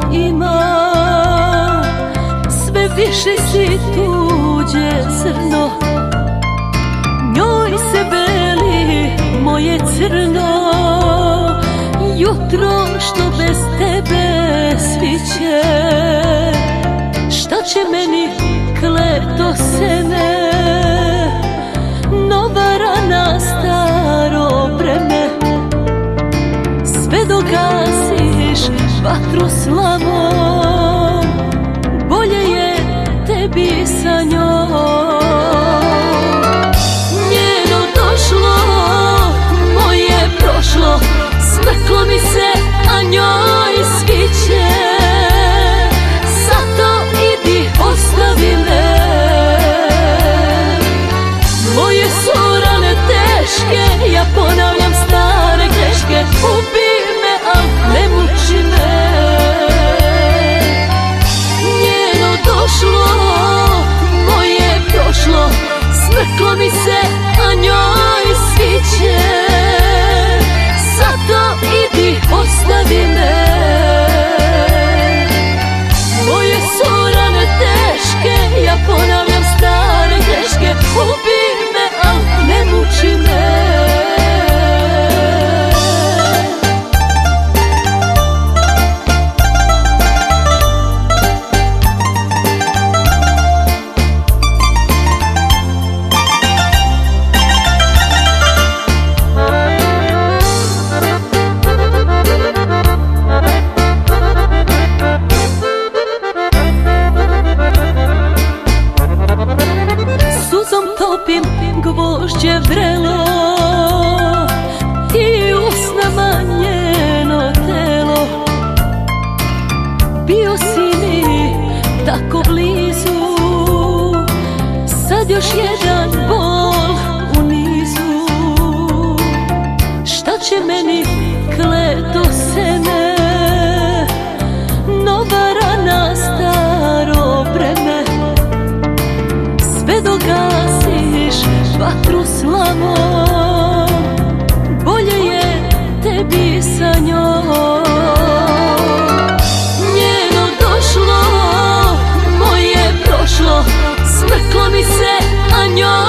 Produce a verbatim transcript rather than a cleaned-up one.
ima, sve više si tuđe zrno. Njoj se beli moje crno, jutro što bez tebe sviće. Šta će meni kleto seme, nova rana, staro breme. Sve dok gasiš vatru slavom, bolje je tebi sa njom. Njeno došlo, moje prošlo, smrklo mi se, a njoj sviće. Zato idi, ostavi me. Moje su rane teške, ja ponavljam stare greške. Ubij me, al ne muči me. Njeno došlo, moje prošlo, smrklo mi se, a njoj sviće. Zato idi, ostavi me. Moje su rane teške, ja ponavljam stare greške. Ubij me, al ne muči me. Topim gvožđe vrelo i usnama njeno telo. Bio si mi tako blizu, sad još jedan bol u nizu. Šta će meni kleto seme, nova rana, staro breme. Sve dok gasiš vatru slavom, bolje je tebi sa njom. Njeno došlo, moje prošlo, smrklo mi se, a njoj